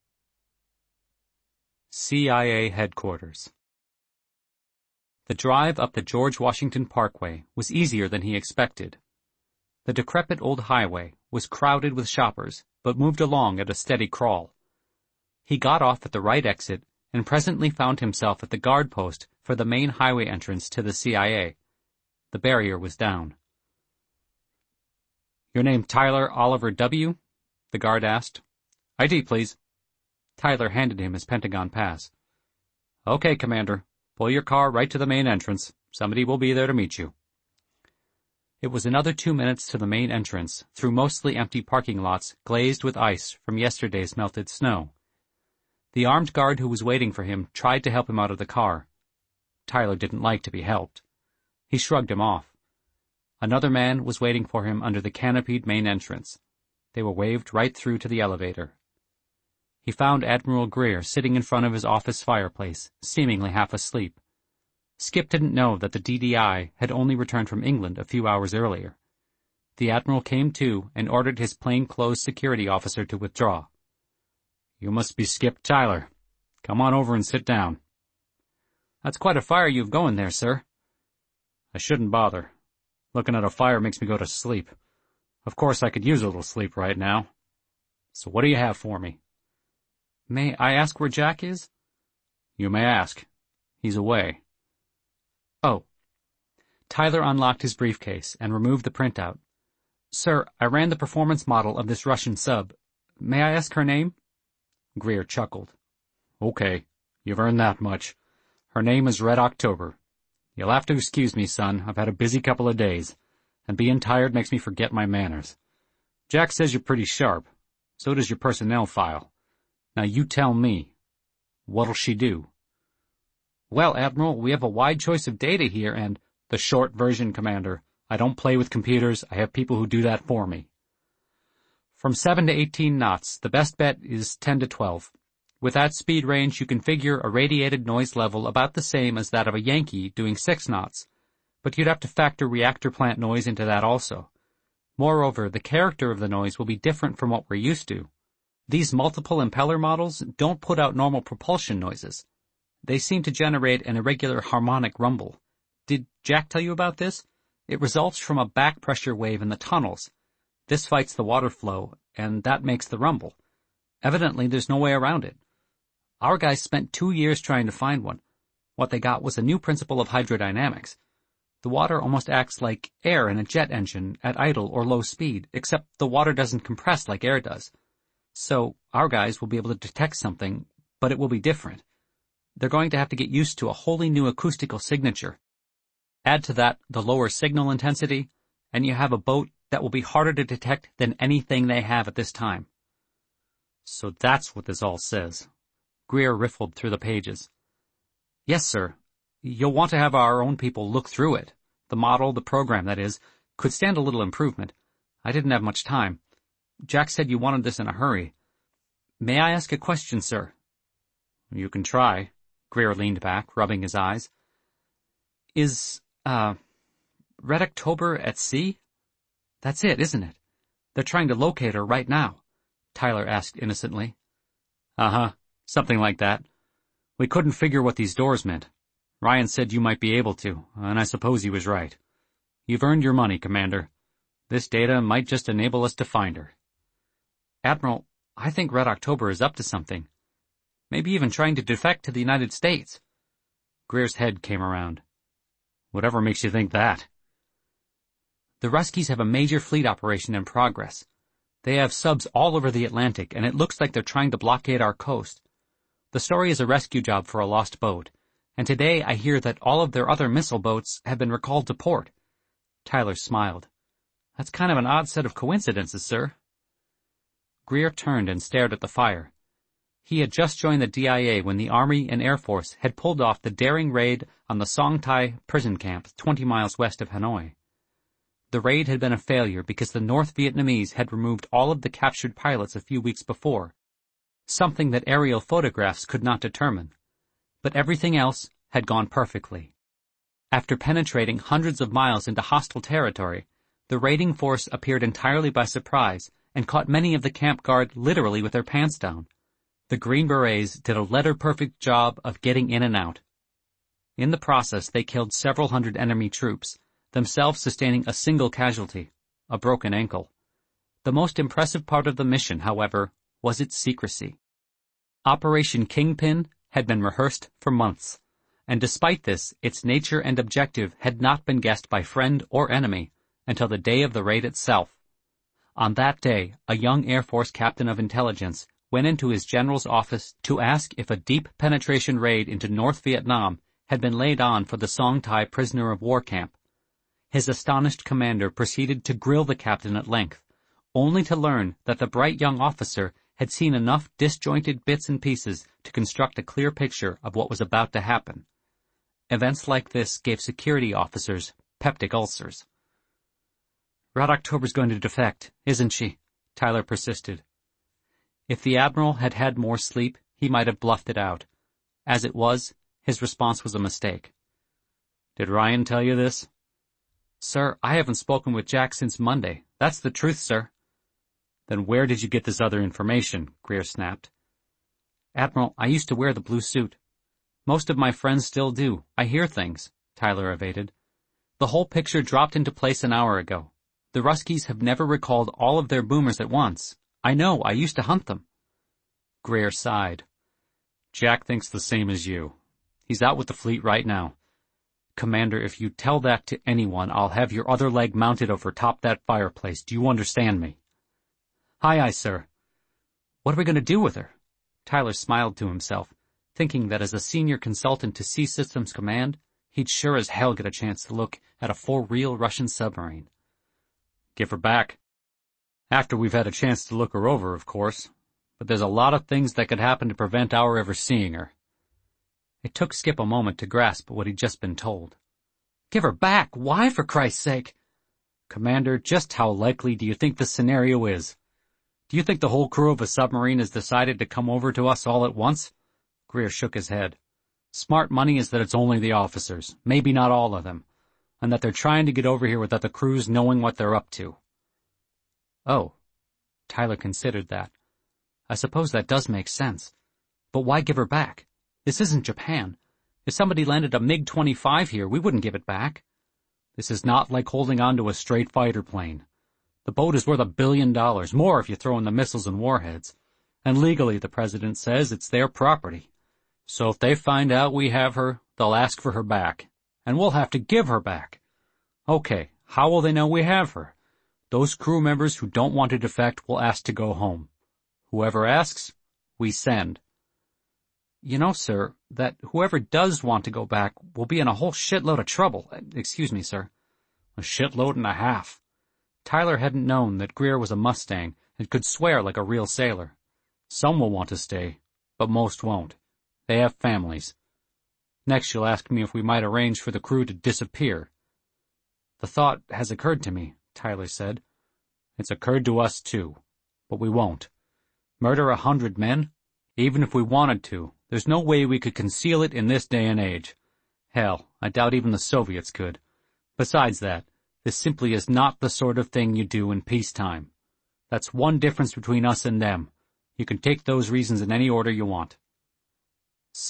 C I A Headquarters. The drive up the George Washington Parkway was easier than he expected. The decrepit old highway was crowded with shoppers, but moved along at a steady crawl. He got off at the right exit and presently found himself at the guard post for the main highway entrance to the C I A. The barrier was down. "Your name Tyler Oliver W.?" the guard asked. "I D, please." Tyler handed him his Pentagon pass. "Okay, Commander. Pull your car right to the main entrance. Somebody will be there to meet you." It was another two minutes to the main entrance, through mostly empty parking lots glazed with ice from yesterday's melted snow. The armed guard who was waiting for him tried to help him out of the car. Tyler didn't like to be helped. He shrugged him off. Another man was waiting for him under the canopied main entrance. They were waved right through to the elevator. He found Admiral Greer sitting in front of his office fireplace, seemingly half asleep. Skip didn't know that the D D I had only returned from England a few hours earlier. The Admiral came to and ordered his plainclothes security officer to withdraw. "You must be Skip Tyler. Come on over and sit down." "That's quite a fire you've going there, sir." "I shouldn't bother. Looking at a fire makes me go to sleep. Of course I could use a little sleep right now. So what do you have for me?" "May I ask where Jack is?" "You may ask. He's away." "Oh." Tyler unlocked his briefcase and removed the printout. "Sir, I ran the performance model of this Russian sub. May I ask her name?" Greer chuckled. "Okay, you've earned that much. Her name is Red October. You'll have to excuse me, son. I've had a busy couple of days, and being tired makes me forget my manners. Jack says you're pretty sharp. So does your personnel file. Now you tell me, what'll she do?" "Well, Admiral, we have a wide choice of data here, and—" "The short version, Commander. I don't play with computers. I have people who do that for me." "From seven to eighteen knots, the best bet is ten to twelve. With that speed range, you can figure a radiated noise level about the same as that of a Yankee doing six knots, but you'd have to factor reactor plant noise into that also. Moreover, the character of the noise will be different from what we're used to. These multiple impeller models don't put out normal propulsion noises. They seem to generate an irregular harmonic rumble. Did Jack tell you about this? It results from a back pressure wave in the tunnels. This fights the water flow, and that makes the rumble. Evidently, there's no way around it. Our guys spent two years trying to find one. What they got was a new principle of hydrodynamics. The water almost acts like air in a jet engine at idle or low speed, except the water doesn't compress like air does. So our guys will be able to detect something, but it will be different. They're going to have to get used to a wholly new acoustical signature. Add to that the lower signal intensity, and you have a boat that will be harder to detect than anything they have at this time." "So that's what this all says." Greer riffled through the pages. "Yes, sir. You'll want to have our own people look through it. The model, the program, that is, could stand a little improvement. I didn't have much time. Jack said you wanted this in a hurry. May I ask a question, sir?" "You can try." Greer leaned back, rubbing his eyes. "Is, uh, Red October at sea? That's it, isn't it? They're trying to locate her right now," Tyler asked innocently. "Uh-huh. Something like that. We couldn't figure what these doors meant. Ryan said you might be able to, and I suppose he was right. You've earned your money, Commander. This data might just enable us to find her. Admiral, I think Red October is up to something. Maybe even trying to defect to the United States. Greer's head came around. Whatever makes you think that? The Ruskies have a major fleet operation in progress. They have subs all over the Atlantic, and it looks like they're trying to blockade our coast. The story is a rescue job for a lost boat, and today I hear that all of their other missile boats have been recalled to port. Tyler smiled. That's kind of an odd set of coincidences, sir. Greer turned and stared at the fire. He had just joined the D I A when the Army and Air Force had pulled off the daring raid on the Song Tai prison camp twenty miles west of Hanoi. The raid had been a failure because the North Vietnamese had removed all of the captured pilots a few weeks before, something that aerial photographs could not determine. But everything else had gone perfectly. After penetrating hundreds of miles into hostile territory, the raiding force appeared entirely by surprise and caught many of the camp guard literally with their pants down. The Green Berets did a letter-perfect job of getting in and out. In the process, they killed several hundred enemy troops, themselves sustaining a single casualty, a broken ankle. The most impressive part of the mission, however, was its secrecy. Operation Kingpin had been rehearsed for months, and despite this, its nature and objective had not been guessed by friend or enemy until the day of the raid itself. On that day, a young Air Force captain of intelligence went into his general's office to ask if a deep penetration raid into North Vietnam had been laid on for the Song Tai prisoner of war camp. His astonished commander proceeded to grill the captain at length, only to learn that the bright young officer had seen enough disjointed bits and pieces to construct a clear picture of what was about to happen. Events like this gave security officers peptic ulcers. Red October's going to defect, isn't she? Tyler persisted. If the Admiral had had more sleep, he might have bluffed it out. As it was, his response was a mistake. Did Ryan tell you this? Sir, I haven't spoken with Jack since Monday. That's the truth, sir. Then where did you get this other information? Greer snapped. Admiral, I used to wear the blue suit. Most of my friends still do. I hear things, Tyler evaded. The whole picture dropped into place an hour ago. The Ruskies have never recalled all of their boomers at once. I know, I used to hunt them. Greer sighed. Jack thinks the same as you. He's out with the fleet right now. Commander, if you tell that to anyone, I'll have your other leg mounted over top that fireplace. Do you understand me? Aye, aye, sir. What are we going to do with her? Tyler smiled to himself, thinking that as a senior consultant to Sea Systems Command, he'd sure as hell get a chance to look at a for-real Russian submarine. Give her back. After we've had a chance to look her over, of course. But there's a lot of things that could happen to prevent our ever seeing her. It took Skip a moment to grasp what he'd just been told. Give her back? Why, for Christ's sake? Commander, just how likely do you think the scenario is? Do you think the whole crew of a submarine has decided to come over to us all at once? Greer shook his head. Smart money is that it's only the officers, maybe not all of them, and that they're trying to get over here without the crews knowing what they're up to. Oh. Tyler considered that. I suppose that does make sense. But why give her back? This isn't Japan. If somebody landed a MiG twenty-five here, we wouldn't give it back. This is not like holding on to a straight fighter plane. The boat is worth a billion dollars, more if you throw in the missiles and warheads. And legally, the president says it's their property. So if they find out we have her, they'll ask for her back. And we'll have to give her back. Okay, how will they know we have her? Those crew members who don't want to defect will ask to go home. Whoever asks, we send. You know, sir, that whoever does want to go back will be in a whole shitload of trouble. Excuse me, sir. A shitload and a half. Tyler hadn't known that Greer was a Mustang and could swear like a real sailor. Some will want to stay, but most won't. They have families. Next you'll ask me if we might arrange for the crew to disappear. The thought has occurred to me, Tyler said. It's occurred to us too, but we won't. Murder a hundred men? Even if we wanted to, there's no way we could conceal it in this day and age. Hell, I doubt even the Soviets could. Besides that, this simply is not the sort of thing you do in peacetime. That's one difference between us and them. You can take those reasons in any order you want. So,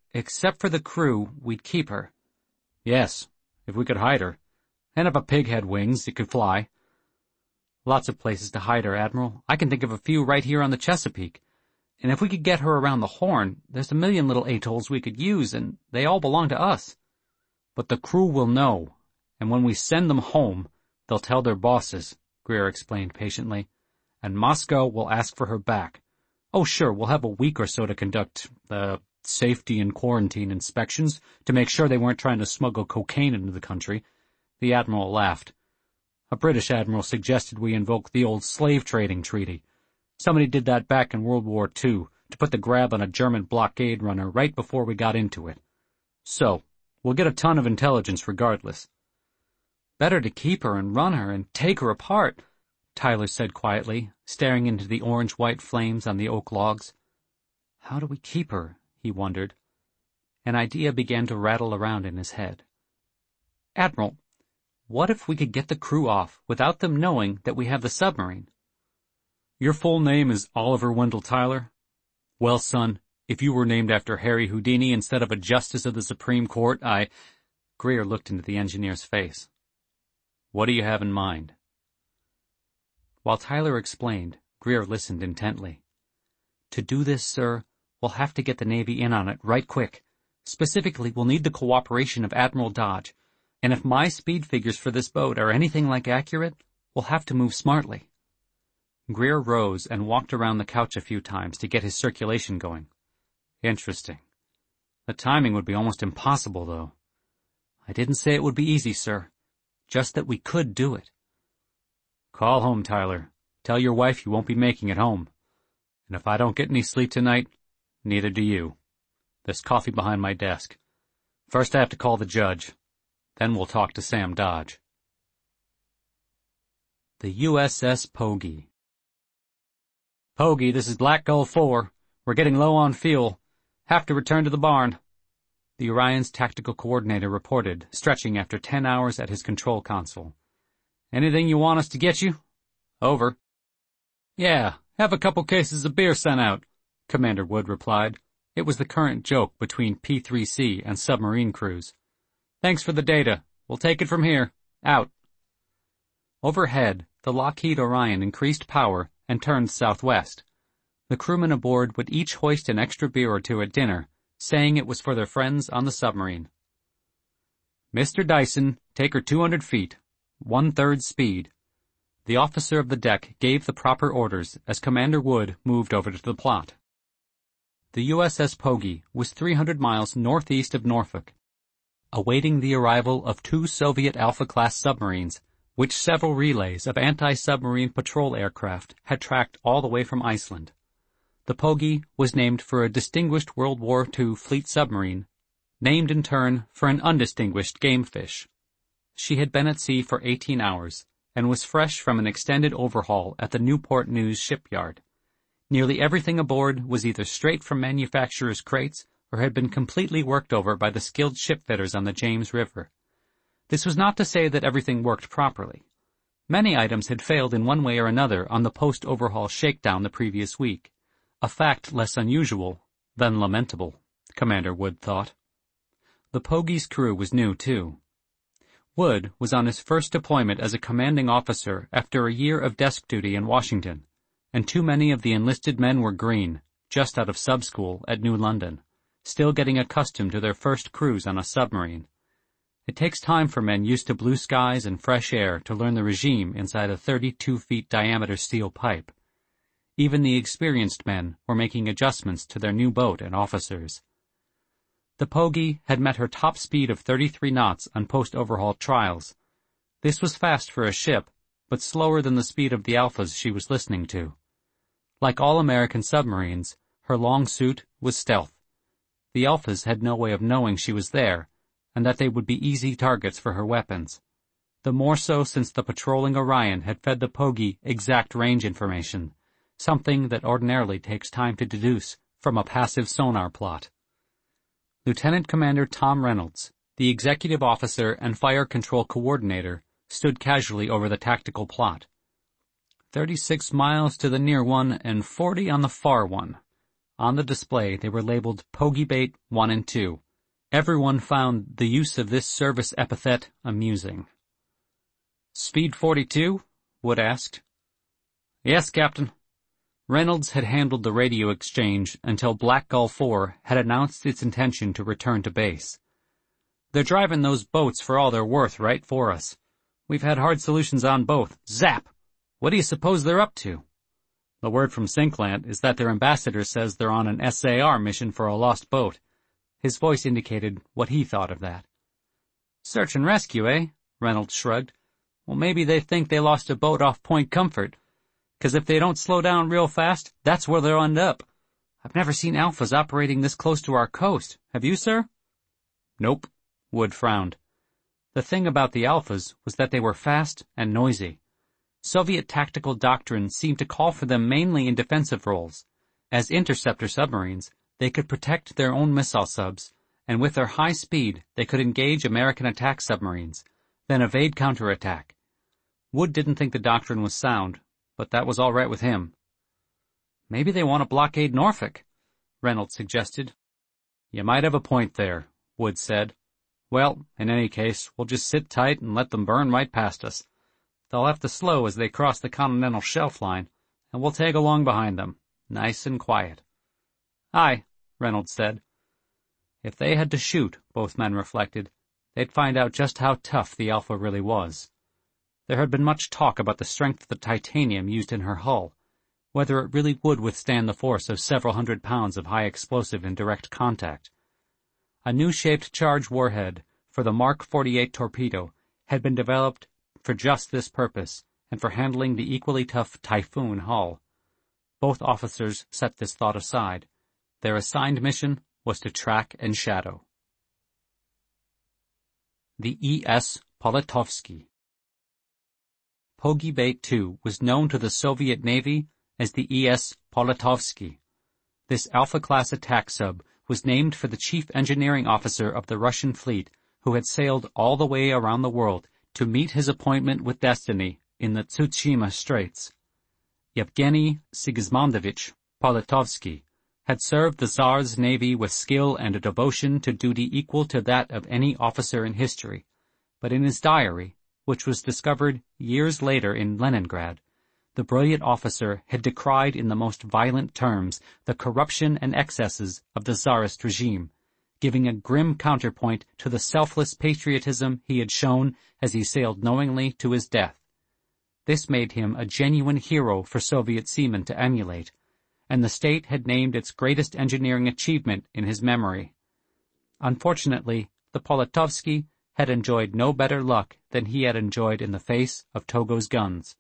except for the crew, we'd keep her. Yes, if we could hide her. And if a pig had wings, it could fly. Lots of places to hide her, Admiral. I can think of a few right here on the Chesapeake. And if we could get her around the Horn, there's a million little atolls we could use, and they all belong to us. But the crew will know, and when we send them home, they'll tell their bosses, Greer explained patiently, and Moscow will ask for her back. Oh, sure, we'll have a week or so to conduct, uh, safety and quarantine inspections to make sure they weren't trying to smuggle cocaine into the country. The Admiral laughed. A British admiral suggested we invoke the old slave trading treaty. Somebody did that back in World War Two to put the grab on a German blockade runner right before we got into it. So, we'll get a ton of intelligence regardless. Better to keep her and run her and take her apart, Tyler said quietly, staring into the orange-white flames on the oak logs. How do we keep her? He wondered. An idea began to rattle around in his head. Admiral, what if we could get the crew off without them knowing that we have the submarine? Your full name is Oliver Wendell Tyler? Well, son, if you were named after Harry Houdini instead of a justice of the Supreme Court, I... Greer looked into the engineer's face. What do you have in mind? While Tyler explained, Greer listened intently. To do this, sir, we'll have to get the Navy in on it right quick. Specifically, we'll need the cooperation of Admiral Dodge. And if my speed figures for this boat are anything like accurate, we'll have to move smartly. Greer rose and walked around the couch a few times to get his circulation going. Interesting. The timing would be almost impossible, though. I didn't say it would be easy, sir. Just that we could do it. Call home, Tyler. Tell your wife you won't be making it home. And if I don't get any sleep tonight, neither do you. There's coffee behind my desk. First I have to call the judge. Then we'll talk to Sam Dodge. The U S S Pogey. Pogey, this is Black Gull four. We're getting low on fuel. Have to return to the barn. The Orion's tactical coordinator reported, stretching after ten hours at his control console. Anything you want us to get you? Over. Yeah, have a couple cases of beer sent out, Commander Wood replied. It was the current joke between P three C and submarine crews. Thanks for the data. We'll take it from here. Out. Overhead, the Lockheed Orion increased power and turned southwest. The crewmen aboard would each hoist an extra beer or two at dinner, saying it was for their friends on the submarine. Mister Dyson, take her two hundred feet, one-third speed. The officer of the deck gave the proper orders as Commander Wood moved over to the plot. The U S S Pogey was three hundred miles northeast of Norfolk, awaiting the arrival of two Soviet Alpha-class submarines, which several relays of anti-submarine patrol aircraft had tracked all the way from Iceland. The Pogey was named for a distinguished World War Two fleet submarine, named in turn for an undistinguished game fish. She had been at sea for eighteen hours and was fresh from an extended overhaul at the Newport News shipyard. Nearly everything aboard was either straight from manufacturer's crates or had been completely worked over by the skilled shipfitters on the James River. This was not to say that everything worked properly. Many items had failed in one way or another on the post-overhaul shakedown the previous week, a fact less unusual than lamentable, Commander Wood thought. The Pogey's crew was new, too. Wood was on his first deployment as a commanding officer after a year of desk duty in Washington, and too many of the enlisted men were green, just out of sub-school at New London, still getting accustomed to their first cruise on a submarine. It takes time for men used to blue skies and fresh air to learn the regime inside a thirty-two feet diameter steel pipe. Even the experienced men were making adjustments to their new boat and officers. The Pogey had met her top speed of thirty-three knots on post-overhaul trials. This was fast for a ship, but slower than the speed of the Alphas she was listening to. Like all American submarines, her long suit was stealth. The Alphas had no way of knowing she was there, and that they would be easy targets for her weapons. The more so since the patrolling Orion had fed the Pogey exact range information, something that ordinarily takes time to deduce from a passive sonar plot. Lieutenant Commander Tom Reynolds, the executive officer and fire control coordinator, stood casually over the tactical plot. Thirty-six miles to the near one and forty on the far one. On the display, they were labeled Pogibait one and two. Everyone found the use of this service epithet amusing. "Speed forty-two?" Wood asked. "Yes, Captain." Reynolds had handled the radio exchange until Black Gull four had announced its intention to return to base. "They're driving those boats for all they're worth right for us. We've had hard solutions on both. Zap! What do you suppose they're up to?" "The word from Sinkland is that their ambassador says they're on an S A R mission for a lost boat." His voice indicated what he thought of that. "Search and rescue, eh?" Reynolds shrugged. "Well, maybe they think they lost a boat off Point Comfort. 'Cause if they don't slow down real fast, that's where they'll end up. I've never seen Alphas operating this close to our coast. Have you, sir?" "Nope." Wood frowned. The thing about the Alphas was that they were fast and noisy. Soviet tactical doctrine seemed to call for them mainly in defensive roles. As interceptor submarines, they could protect their own missile subs, and with their high speed, they could engage American attack submarines, then evade counterattack. Wood didn't think the doctrine was sound, but that was all right with him. "Maybe they want to blockade Norfolk," Reynolds suggested. "You might have a point there," Wood said. "Well, in any case, we'll just sit tight and let them burn right past us. They'll have to slow as they cross the continental shelf line, and we'll tag along behind them, nice and quiet." "Aye," Reynolds said. If they had to shoot, both men reflected, they'd find out just how tough the Alpha really was. There had been much talk about the strength of the titanium used in her hull, whether it really would withstand the force of several hundred pounds of high explosive in direct contact. A new shaped charge warhead for the Mark forty-eight torpedo had been developed for just this purpose and for handling the equally tough Typhoon hull. Both officers set this thought aside. Their assigned mission was to track and shadow. The E S Politovsky. Pogibait two was known to the Soviet Navy as the E S Politovsky. This Alpha-class attack sub was named for the chief engineering officer of the Russian fleet, who had sailed all the way around the world to meet his appointment with destiny in the Tsushima Straits. Yevgeny Sigismundovich Politovsky had served the Tsar's navy with skill and a devotion to duty equal to that of any officer in history, but in his diary, which was discovered years later in Leningrad, the brilliant officer had decried in the most violent terms the corruption and excesses of the Tsarist regime, giving a grim counterpoint to the selfless patriotism he had shown as he sailed knowingly to his death. This made him a genuine hero for Soviet seamen to emulate, and the state had named its greatest engineering achievement in his memory. Unfortunately, the Politovsky had enjoyed no better luck than he had enjoyed in the face of Togo's guns.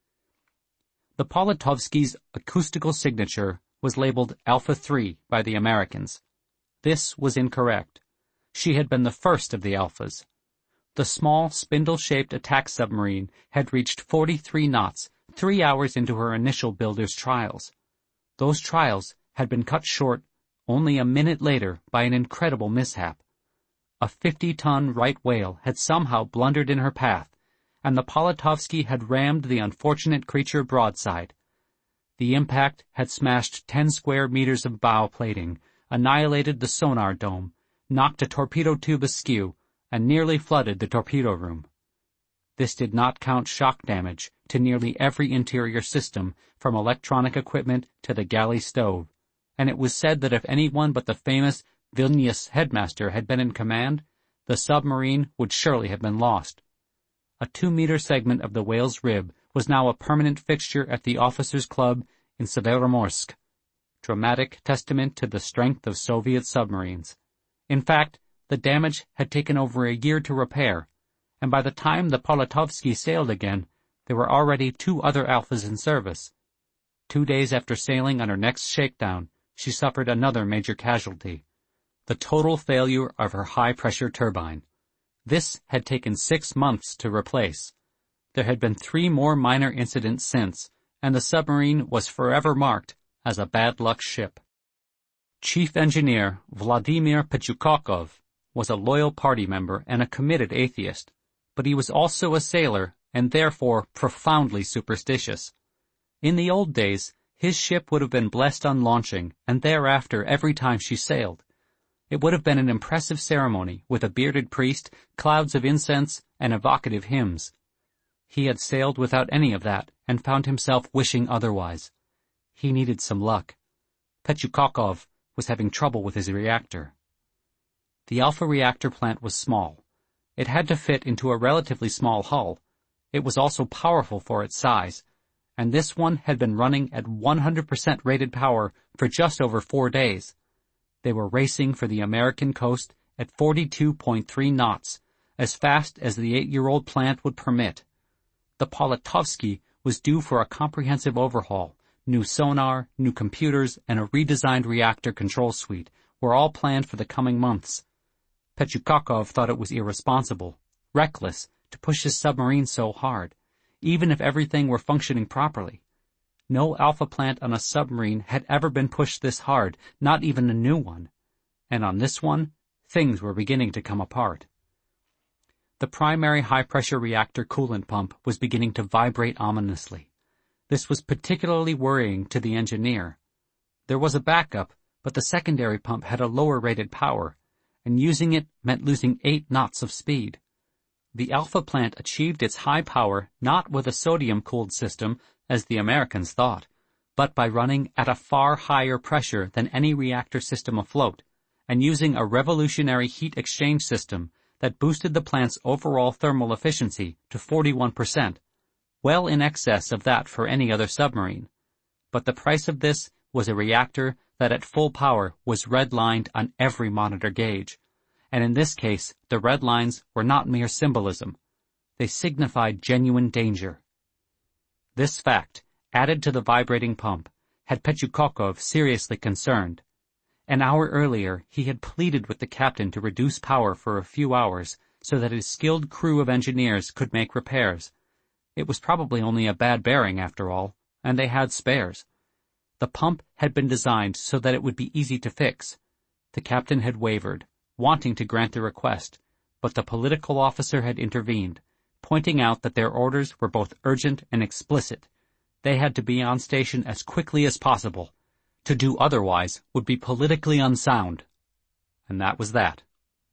The Politovsky's acoustical signature was labeled Alpha three by the Americans. This was incorrect. She had been the first of the Alphas. The small, spindle-shaped attack submarine had reached forty-three knots, three hours into her initial builder's trials. Those trials had been cut short only a minute later by an incredible mishap. A fifty-ton right whale had somehow blundered in her path, and the Politovsky had rammed the unfortunate creature broadside. The impact had smashed ten square meters of bow plating, annihilated the sonar dome, knocked a torpedo tube askew, and nearly flooded the torpedo room. This did not count shock damage to nearly every interior system, from electronic equipment to the galley stove, and it was said that if anyone but the famous Vilnius headmaster had been in command, the submarine would surely have been lost. A two-meter segment of the whale's rib was now a permanent fixture at the officers' club in Severomorsk, dramatic testament to the strength of Soviet submarines. In fact, the damage had taken over a year to repair, and by the time the Politovsky sailed again, there were already two other Alphas in service. Two days after sailing on her next shakedown, she suffered another major casualty, the total failure of her high-pressure turbine. This had taken six months to replace. There had been three more minor incidents since, and the submarine was forever marked as a bad luck ship. Chief Engineer Vladimir Pechukokov was a loyal party member and a committed atheist, but he was also a sailor and therefore profoundly superstitious. In the old days, His ship would have been blessed on launching, and thereafter every time she sailed. It would have been an impressive ceremony, with a bearded priest, clouds of incense, and evocative hymns. He had sailed without any of that, and found himself wishing otherwise. He needed some luck. Petchukokov was having trouble with his reactor. The Alpha reactor plant was small. It had to fit into a relatively small hull. It was also powerful for its size, and this one had been running at one hundred percent rated power for just over four days. They were racing for the American coast at forty-two point three knots, as fast as the eight-year-old plant would permit. The Politovsky was due for a comprehensive overhaul. New sonar, new computers, and a redesigned reactor control suite were all planned for the coming months. Petchukokov thought it was irresponsible, reckless, to push his submarine so hard, even if everything were functioning properly. No Alpha plant on a submarine had ever been pushed this hard, not even a new one. And on this one, things were beginning to come apart. The primary high-pressure reactor coolant pump was beginning to vibrate ominously. This was particularly worrying to the engineer. There was a backup, but the secondary pump had a lower rated power, and using it meant losing eight knots of speed. The Alpha plant achieved its high power not with a sodium-cooled system, as the Americans thought, but by running at a far higher pressure than any reactor system afloat, and using a revolutionary heat exchange system that boosted the plant's overall thermal efficiency to forty-one percent, well in excess of that for any other submarine. But the price of this was a reactor that at full power was red-lined on every monitor gauge, and in this case the red lines were not mere symbolism. They signified genuine danger. This fact, added to the vibrating pump, had Petchukokov seriously concerned. An hour earlier he had pleaded with the captain to reduce power for a few hours so that his skilled crew of engineers could make repairs. It was probably only a bad bearing after all, and they had spares. The pump had been designed so that it would be easy to fix. The captain had wavered, wanting to grant the request, but the political officer had intervened, pointing out that their orders were both urgent and explicit. They had to be on station as quickly as possible. To do otherwise would be politically unsound. And that was that.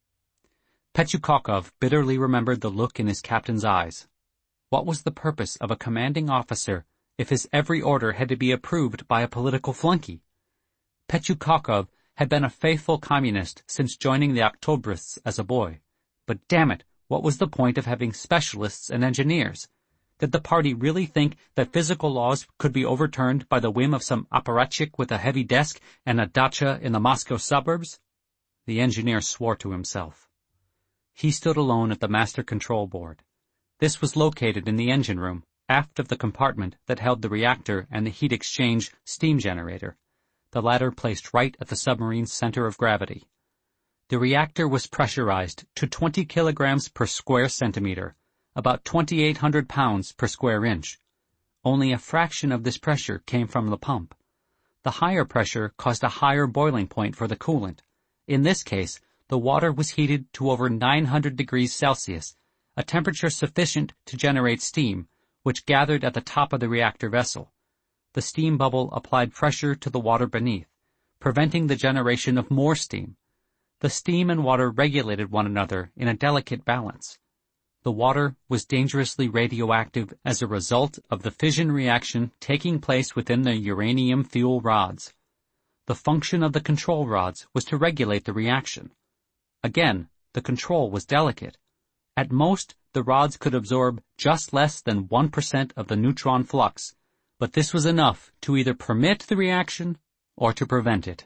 Petchukokov bitterly remembered the look in his captain's eyes. What was the purpose of a commanding officer if his every order had to be approved by a political flunky? Petchukokov had been a faithful communist since joining the Octobrists as a boy. But damn it, what was the point of having specialists and engineers? Did the party really think that physical laws could be overturned by the whim of some apparatchik with a heavy desk and a dacha in the Moscow suburbs? The engineer swore to himself. He stood alone at the master control board. This was located in the engine room, aft of the compartment that held the reactor and the heat exchange steam generator, the latter placed right at the submarine's center of gravity. The reactor was pressurized to twenty kilograms per square centimeter, about twenty-eight hundred pounds per square inch. Only a fraction of this pressure came from the pump. The higher pressure caused a higher boiling point for the coolant. In this case, the water was heated to over nine hundred degrees Celsius, a temperature sufficient to generate steam, which gathered at the top of the reactor vessel. The steam bubble applied pressure to the water beneath, preventing the generation of more steam. The steam and water regulated one another in a delicate balance. The water was dangerously radioactive as a result of the fission reaction taking place within the uranium fuel rods. The function of the control rods was to regulate the reaction. Again, the control was delicate. At most, the rods could absorb just less than one percent of the neutron flux, but this was enough to either permit the reaction or to prevent it.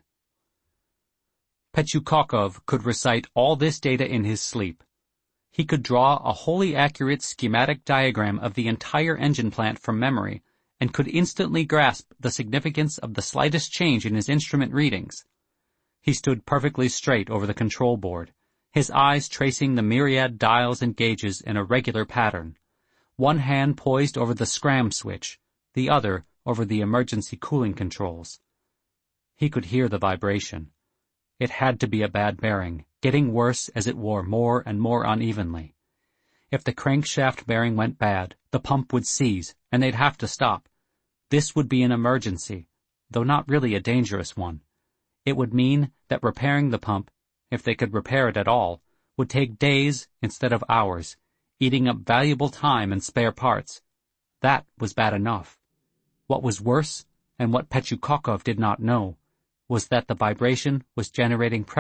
Petchukokov could recite all this data in his sleep. He could draw a wholly accurate schematic diagram of the entire engine plant from memory and could instantly grasp the significance of the slightest change in his instrument readings. He stood perfectly straight over the control board, his eyes tracing the myriad dials and gauges in a regular pattern, one hand poised over the scram switch, the other over the emergency cooling controls. He could hear the vibration. It had to be a bad bearing, getting worse as it wore more and more unevenly. If the crankshaft bearing went bad, the pump would seize, and they'd have to stop. This would be an emergency, though not really a dangerous one. It would mean that repairing the pump, if they could repair it at all, would take days instead of hours, eating up valuable time and spare parts. That was bad enough. What was worse, and what Petchukokov did not know, was that the vibration was generating